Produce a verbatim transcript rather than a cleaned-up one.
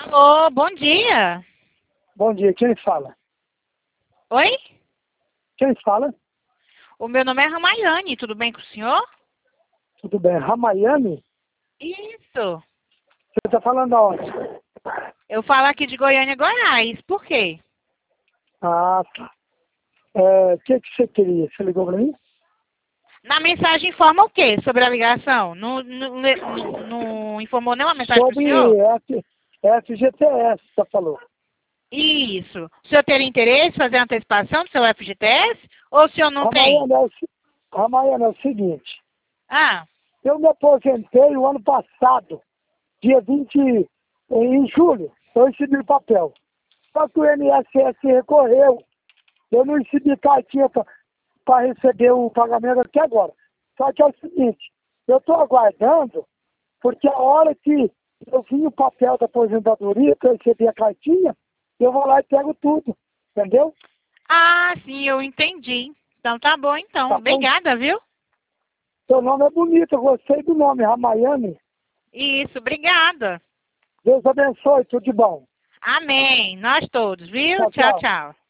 Alô, bom dia. Bom dia, quem fala? Oi? Quem fala? O meu nome é Ramayane, tudo bem com o senhor? Tudo bem, Ramayane? Isso. Você está falando aonde? Eu falo aqui de Goiânia, Goiás. Por quê? Ah, tá. É, o que, que você queria? Você ligou para mim? Na mensagem informa o quê sobre a ligação? Não, não, não, não informou nenhuma mensagem para o Sobre senhor? F, F G T S, você falou. Isso. O senhor teria interesse em fazer a antecipação do seu F G T S? Ou o senhor não tem? Ramayane é, o, se- Ramayane, é o seguinte, Ah, eu me aposentei o ano passado, dia vinte, em julho, eu recebi o papel. Só que o I N S S recorreu, eu não recebi cartinha para receber o pagamento até agora. Só que é o seguinte, eu estou aguardando, porque a hora que eu vi o papel da aposentadoria, que eu recebi a cartinha, eu vou lá e pego tudo, entendeu? ah, sim, eu entendi. Então tá bom, então. Tá bom? Obrigada, viu? Seu nome é bonito, eu gostei do nome, Ramayane. Isso, obrigada. Deus abençoe, tudo de bom. Amém. Nós todos, viu? Tchau, Tchau, tchau. tchau.